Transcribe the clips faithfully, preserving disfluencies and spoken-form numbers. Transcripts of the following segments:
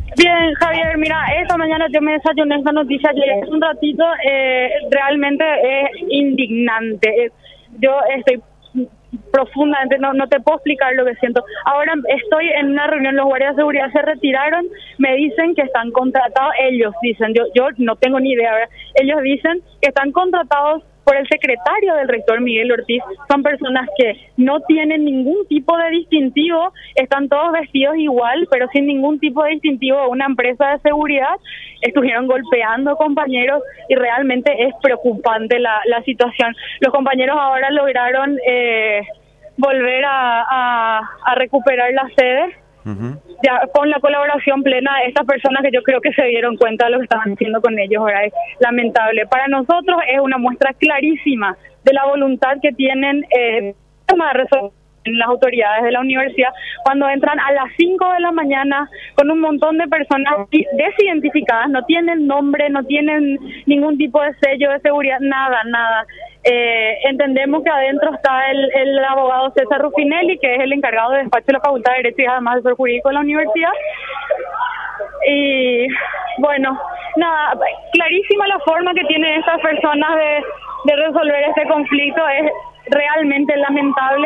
Bien, Javier, mira, esta mañana yo me desayuné esta noticia, llegué un ratito, eh, realmente es indignante. Eh, Yo estoy profundamente, no, no te puedo explicar lo que siento. Ahora estoy en una reunión, los guardias de seguridad se retiraron, me dicen que están contratados, ellos dicen, yo yo no tengo ni idea, ¿verdad? Ellos dicen que están contratados por el secretario del rector Miguel Ortiz. Son personas que no tienen ningún tipo de distintivo, están todos vestidos igual, pero sin ningún tipo de distintivo. Una empresa de seguridad, estuvieron golpeando compañeros y realmente es preocupante la, la situación. Los compañeros ahora lograron eh, volver a, a, a recuperar la sede. Uh-huh. Ya con la colaboración plena de estas personas que yo creo que se dieron cuenta de lo que estaban haciendo con ellos. Ahora es lamentable. Para nosotros es una muestra clarísima de la voluntad que tienen eh, las autoridades de la universidad cuando entran a las cinco de la mañana con un montón de personas desidentificadas, no tienen nombre, no tienen ningún tipo de sello de seguridad, nada, nada. Eh, entendemos que adentro está el, el abogado César Rufinelli, que es el encargado de despacho de la Facultad de Derecho y además asesor jurídico de la universidad. Y bueno, nada, clarísima la forma que tienen estas personas de, de resolver este conflicto, es realmente lamentable.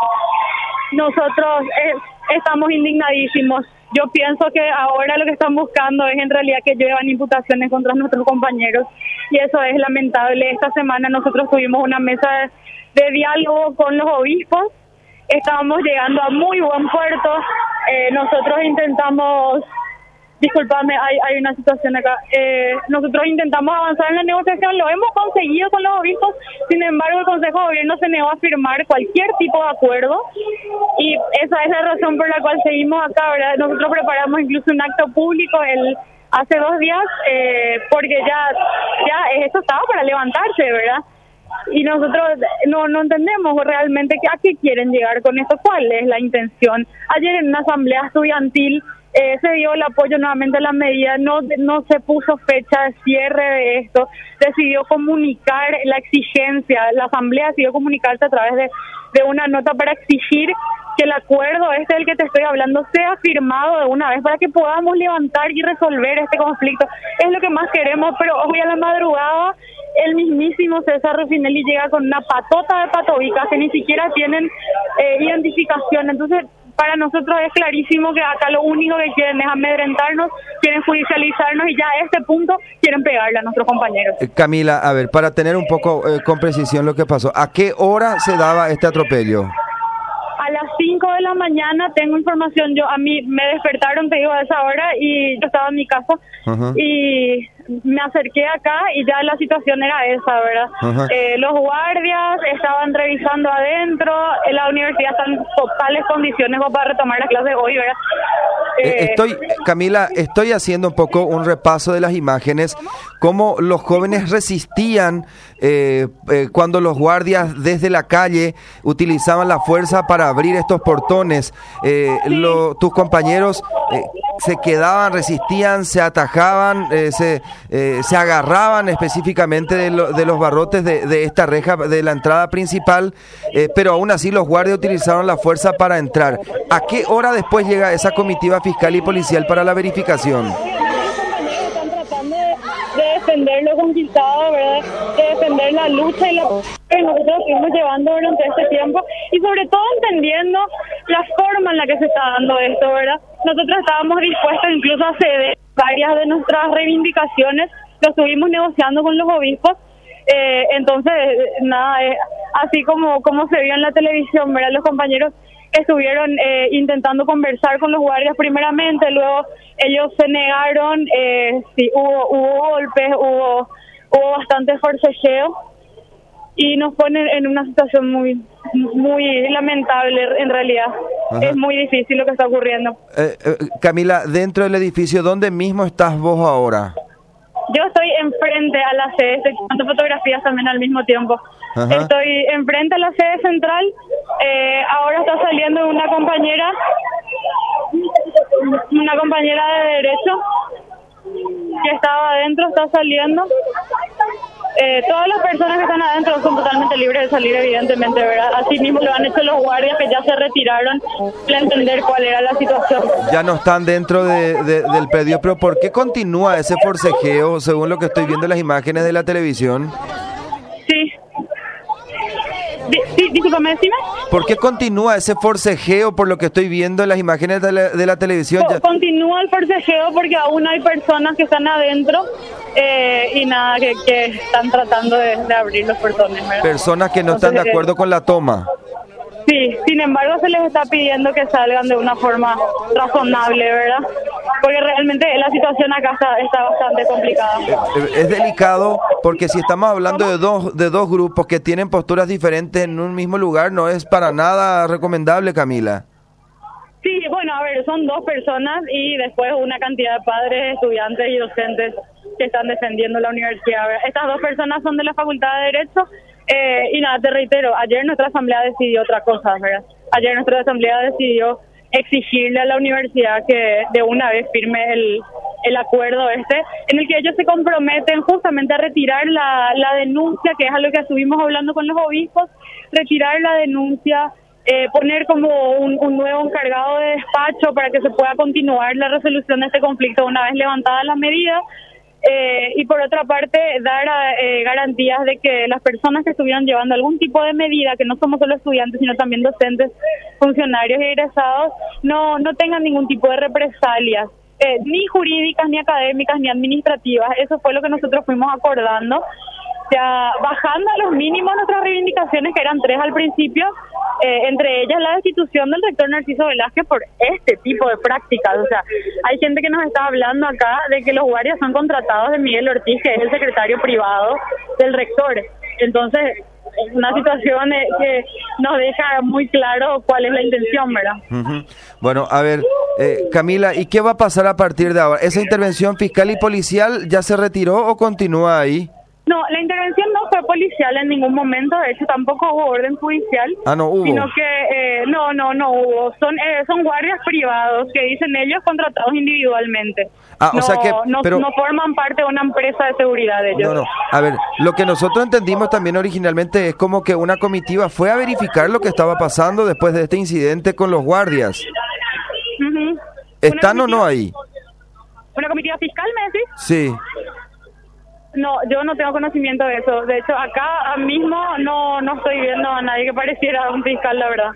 Nosotros eh, estamos indignadísimos. Yo pienso que ahora lo que están buscando es en realidad que llevan imputaciones contra nuestros compañeros y eso es lamentable. Esta semana nosotros tuvimos una mesa de, de diálogo con los obispos, estábamos llegando a muy buen puerto. Eh, nosotros intentamos, disculpame, hay, hay una situación acá, eh, nosotros intentamos avanzar en la negociación, lo hemos conseguido con los obispos, sin embargo el Consejo de Gobierno se negó a firmar cualquier tipo de acuerdo y esa es la razón por la cual seguimos acá, ¿verdad? Nosotros preparamos incluso un acto público el hace dos días eh, porque ya ya esto estaba para levantarse, ¿verdad? Y nosotros no no entendemos realmente que, a qué quieren llegar con esto, cuál es la intención. Ayer en una asamblea estudiantil Eh, se dio el apoyo nuevamente a la medida, no no se puso fecha de cierre de esto, decidió comunicar la exigencia, la asamblea decidió comunicarse a través de, de una nota para exigir que el acuerdo este del que te estoy hablando sea firmado de una vez para que podamos levantar y resolver este conflicto. Es lo que más queremos, pero hoy a la madrugada el mismísimo César Rufinelli llega con una patota de patobicas que ni siquiera tienen eh, identificación, entonces para nosotros es clarísimo que acá lo único que quieren es amedrentarnos, quieren judicializarnos y ya a este punto quieren pegarle a nuestros compañeros. Eh, Camila, a ver, para tener un poco eh, con precisión lo que pasó, ¿a qué hora se daba este atropello? A las cinco de la mañana tengo información, yo a mí me despertaron, te digo, a esa hora y yo estaba en mi casa uh-huh. y me acerqué acá y ya la situación era esa, ¿verdad? Uh-huh. Eh, los guardias estaban revisando adentro, en la universidad está en totales condiciones para retomar las clases hoy, ¿verdad? Eh, estoy, Camila, estoy haciendo un poco un repaso de las imágenes, cómo los jóvenes resistían eh, eh, cuando los guardias desde la calle utilizaban la fuerza para abrir estos portones. Eh, sí. lo, tus compañeros eh, se quedaban, resistían, se atajaban, eh, se, eh, se agarraban específicamente de, lo, de los barrotes de, de esta reja de la entrada principal, eh, pero aún así los guardias utilizaron la fuerza para entrar. ¿A qué hora después llega esa comitiva fiscal y policial para la verificación? Están tratando de, de defender lo conquistado, ¿verdad? De defender la lucha y la que nosotros estuvimos llevando durante este tiempo y sobre todo entendiendo la forma en la que se está dando esto, ¿verdad? Nosotros estábamos dispuestos incluso a ceder varias de nuestras reivindicaciones, lo estuvimos negociando con los obispos, eh, entonces nada, eh, así como, como se vio en la televisión, ¿verdad? Los compañeros estuvieron eh, intentando conversar con los guardias primeramente, luego ellos se negaron, eh, sí, hubo, hubo golpes, hubo, hubo bastante forcejeo y nos ponen en una situación muy muy lamentable en realidad. Ajá. Es muy difícil lo que está ocurriendo. Eh, eh, Camila, dentro del edificio, ¿dónde mismo estás vos ahora? Yo estoy enfrente a la sede, estoy tomando fotografías también al mismo tiempo. Ajá. Estoy enfrente a la sede central, eh, ahora está saliendo una compañera, una compañera de derecho que estaba adentro, está saliendo. Eh, todas las personas que están adentro son totalmente libres de salir, evidentemente, ¿verdad? Así mismo lo han hecho los guardias que ya se retiraron para entender cuál era la situación. Ya no están dentro de, de, del predio, pero ¿por qué continúa ese forcejeo, según lo que estoy viendo en las imágenes de la televisión? Sí. Sí, discúlpame, decime. ¿Por qué continúa ese forcejeo por lo que estoy viendo en las imágenes de la, de la televisión? Co- continúa el forcejeo porque aún hay personas que están adentro eh, y nada, que, que están tratando de, de abrir los portones, ¿verdad? Personas que no Entonces, están de acuerdo con la toma. Sí, sin embargo se les está pidiendo que salgan de una forma razonable, ¿verdad? Porque realmente la situación acá está, está bastante complicada. Es delicado porque si estamos hablando de dos, de dos grupos que tienen posturas diferentes en un mismo lugar, no es para nada recomendable, Camila. Sí, bueno, a ver, son dos personas y después una cantidad de padres, estudiantes y docentes que están defendiendo la universidad, ¿verdad? Estas dos personas son de la Facultad de Derecho. Eh, y nada, te reitero, ayer nuestra asamblea decidió otra cosa, ¿verdad? Ayer nuestra asamblea decidió exigirle a la universidad que de una vez firme el, el acuerdo este, en el que ellos se comprometen justamente a retirar la, la denuncia, que es a lo que estuvimos hablando con los obispos, retirar la denuncia, eh, poner como un, un nuevo encargado de despacho para que se pueda continuar la resolución de este conflicto una vez levantadas las medidas. Eh, y por otra parte dar eh, garantías de que las personas que estuvieran llevando algún tipo de medida, que no somos solo estudiantes sino también docentes, funcionarios y egresados, no no tengan ningún tipo de represalias, eh, ni jurídicas, ni académicas, ni administrativas. Eso fue lo que nosotros fuimos acordando, ya bajando a los mínimos nuestras reivindicaciones, que eran tres al principio, eh, entre ellas la destitución del rector Narciso Velázquez por este tipo de prácticas. O sea, hay gente que nos está hablando acá de que los guardias son contratados de Miguel Ortiz, que es el secretario privado del rector. Entonces, es una situación eh, que nos deja muy claro cuál es la intención, ¿verdad? Uh-huh. Bueno, a ver, eh, Camila, ¿y qué va a pasar a partir de ahora? ¿Esa intervención fiscal y policial ya se retiró o continúa ahí? No, la intervención no fue policial en ningún momento, de hecho tampoco hubo orden judicial. Ah, no hubo. Sino que, eh, no, no, no hubo. Son eh, son guardias privados que dicen ellos contratados individualmente. Ah, no, o sea que... No, pero, no forman parte de una empresa de seguridad de ellos. No, no, a ver, lo que nosotros entendimos también originalmente es como que una comitiva fue a verificar lo que estaba pasando después de este incidente con los guardias. Uh-huh. ¿Están o no ahí? ¿Una comitiva fiscal, me decís? Sí. No, yo no tengo conocimiento de eso. De hecho, acá mismo no no estoy viendo a nadie que pareciera un fiscal, la verdad.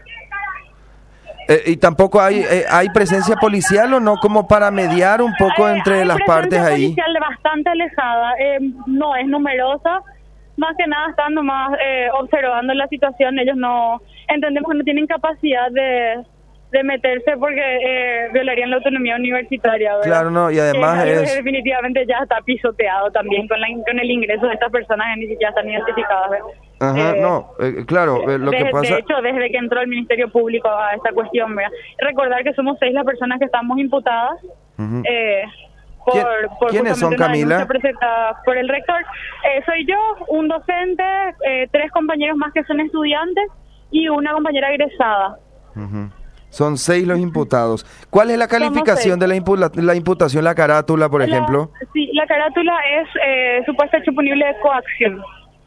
Eh, ¿Y tampoco hay eh, hay presencia policial o no, como para mediar un poco Eh, entre hay las partes ahí? presencia policial bastante alejada, eh, no es numerosa, más que nada están nomás eh, observando la situación. Ellos no, entendemos que no tienen capacidad de... de meterse porque eh, violarían la autonomía universitaria, ¿verdad? Claro, no, y además eh, es... definitivamente ya está pisoteado también con, la, con el ingreso de estas personas que ni siquiera están identificadas, ¿verdad? Ajá, eh, no, eh, claro, eh, lo de, que pasa... de hecho, desde que entró el Ministerio Público a esta cuestión, ¿verdad? Recordar que somos seis las personas que estamos imputadas, Uh-huh. eh, por, ¿Quién, por ¿Quiénes son, una Camila? denuncia presentada por el rector. Eh, soy yo, un docente, eh, tres compañeros más que son estudiantes y una compañera egresada. Uh-huh. Son seis los imputados. ¿Cuál es la calificación de la, impu la imputación, la carátula, por la, ejemplo? Sí, la carátula es eh, supuesto hecho punible de coacción.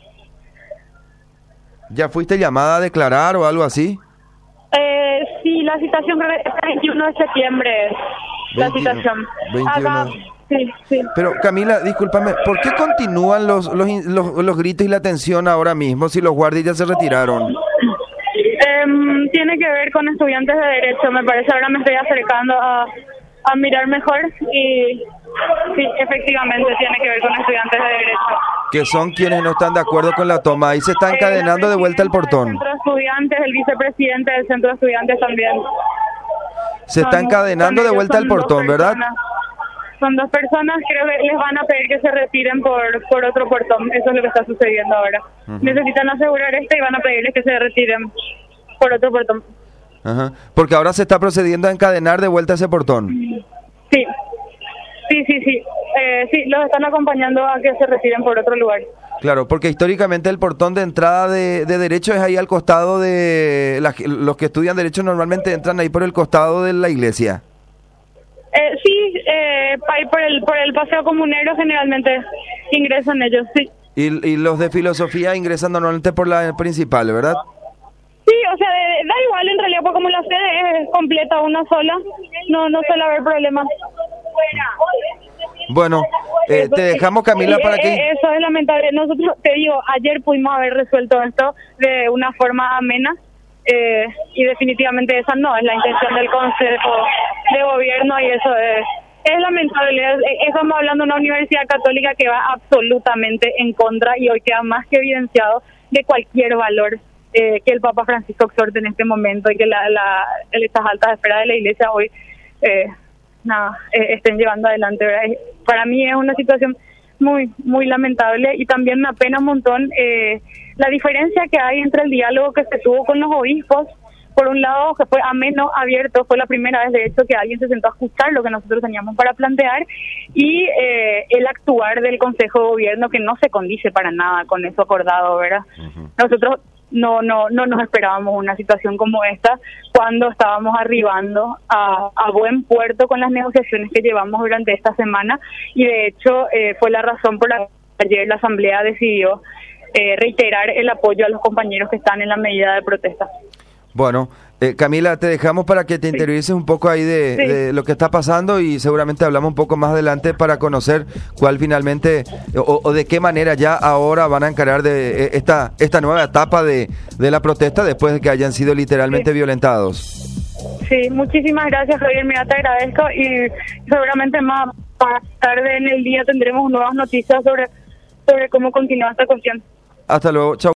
¿Ya fuiste llamada a declarar o algo así? Eh, sí, la citación creo que es el veintiuno de septiembre, la veintiuno, citación. veintiuno. Acá, sí, sí. Pero Camila, discúlpame, ¿por qué continúan los, los, los, los gritos y la tensión ahora mismo si los guardias ya se retiraron? Eh, tiene que ver con estudiantes de Derecho, me parece. Ahora me estoy acercando a, a mirar mejor y sí, efectivamente tiene que ver con estudiantes de Derecho. Que son quienes no están de acuerdo con la toma. Ahí se está encadenando de vuelta el portón. El centro de estudiantes, el vicepresidente del centro de estudiantes también. Se está Son- encadenando son de ellos, vuelta son el dos portón, ¿verdad? personas. Son dos personas, creo que les van a pedir que se retiren por por otro portón. Eso es lo que está sucediendo ahora. Ujú. Necesitan asegurar esto y van a pedirles que se retiren por otro portón. Ajá. Porque ahora se está procediendo a encadenar de vuelta ese portón. Sí, sí, sí, sí. Eh, sí, los están acompañando a que se retiren por otro lugar. Claro, porque históricamente el portón de entrada de, de Derecho es ahí al costado de... la- los que estudian Derecho normalmente entran ahí por el costado de la iglesia. Eh, sí, eh, ahí por el por el paseo comunero generalmente ingresan ellos, sí. Y, y los de filosofía ingresan normalmente por la principal, ¿verdad? Sí, o sea, de, da igual en realidad, porque como la sede es completa, una sola, no no suele haber problemas. Bueno, eh, te dejamos, Camila, para que... Eso es lamentable. Nosotros, te digo, ayer pudimos haber resuelto esto de una forma amena, eh, y definitivamente esa no es la intención del Consejo de Gobierno, y eso es, es lamentable. Estamos hablando de una universidad católica que va absolutamente en contra, y hoy queda más que evidenciado de cualquier valor eh, que el Papa Francisco exhorte en este momento, y que la, la, estas altas esferas de la Iglesia hoy... Eh, nada, eh, estén llevando adelante, ¿verdad? Para mí es una situación muy, muy lamentable, y también me apena un montón eh, la diferencia que hay entre el diálogo que se tuvo con los obispos. Por un lado, que fue ameno, abierto, fue la primera vez, de hecho, que alguien se sentó a escuchar lo que nosotros teníamos para plantear, y eh, el actuar del Consejo de Gobierno, que no se condice para nada con eso acordado, ¿verdad? Uh-huh. Nosotros no no no nos esperábamos una situación como esta cuando estábamos arribando a, a buen puerto con las negociaciones que llevamos durante esta semana, y de hecho eh, fue la razón por la que ayer la Asamblea decidió eh, reiterar el apoyo a los compañeros que están en la medida de protesta. Bueno, eh, Camila, te dejamos para que te interiorices un poco ahí de, sí. de lo que está pasando, y seguramente hablamos un poco más adelante para conocer cuál finalmente o, o de qué manera ya ahora van a encarar de esta esta nueva etapa de, de la protesta después de que hayan sido literalmente sí. violentados. Sí, muchísimas gracias, Javier, mira, te agradezco, y seguramente más tarde en el día tendremos nuevas noticias sobre, sobre cómo continúa esta cuestión. Hasta luego, chao.